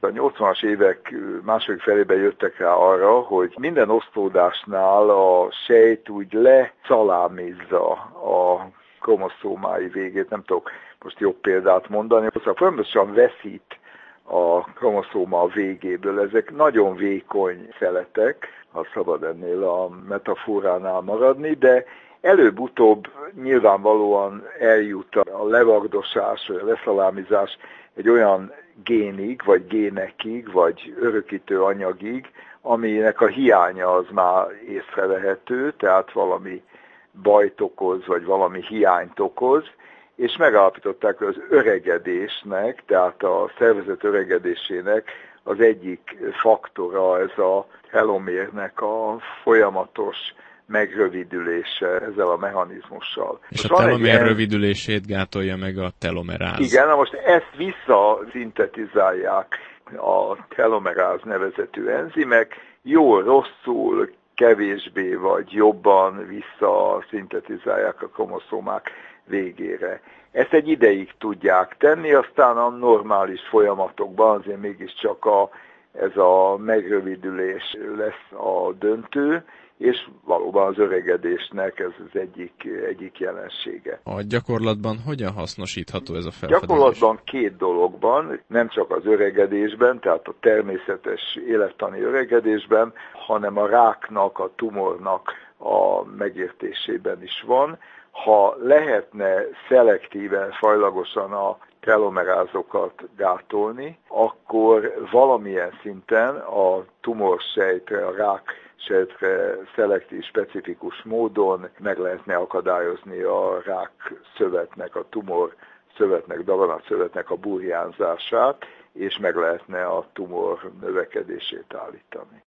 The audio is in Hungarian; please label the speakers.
Speaker 1: A 80-as évek második felében jöttek rá arra, hogy minden osztódásnál a sejt úgy leszalámizza a kromoszómái végét, nem tudok most jobb példát mondani, szóval folyamatosan veszít a kromoszóma a végéből. Ezek nagyon vékony szeletek, ha szabad ennél a metaforánál maradni, de előbb-utóbb nyilvánvalóan eljut a levagdosás, vagy a leszalámizás egy olyan génig, vagy génekig, vagy örökítő anyagig, aminek a hiánya az már észrevehető, tehát valami bajt okoz, vagy valami hiányt okoz, és megállapították, hogy az öregedésnek, tehát a szervezet öregedésének az egyik faktora ez a telomérnek a folyamatos megrövidülése ezzel a mechanizmussal.
Speaker 2: És a telomér rövidülését gátolja meg a telomeráz.
Speaker 1: Igen, na most ezt visszaszintetizálják a telomeráz nevezetű enzimek, jól, rosszul, kevésbé vagy jobban visszaszintetizálják a kromoszómák végére. Ezt egy ideig tudják tenni, aztán a normális folyamatokban azért mégiscsak ez a megrövidülés lesz a döntő, és valóban az öregedésnek ez az egyik jelensége.
Speaker 2: A gyakorlatban hogyan hasznosítható ez a felfedezés?
Speaker 1: Gyakorlatban két dologban, nem csak az öregedésben, tehát a természetes élettani öregedésben, hanem a ráknak, a tumornak a megértésében is van. Ha lehetne szelektíven, fajlagosan a telomerázokat gátolni, akkor valamilyen szinten a tumorsejtre, a ráksejtre szelektív, specifikus módon meg lehetne akadályozni a rákszövetnek, a tumor szövetnek, daganatszövetnek a burjánzását, és meg lehetne a tumor növekedését állítani.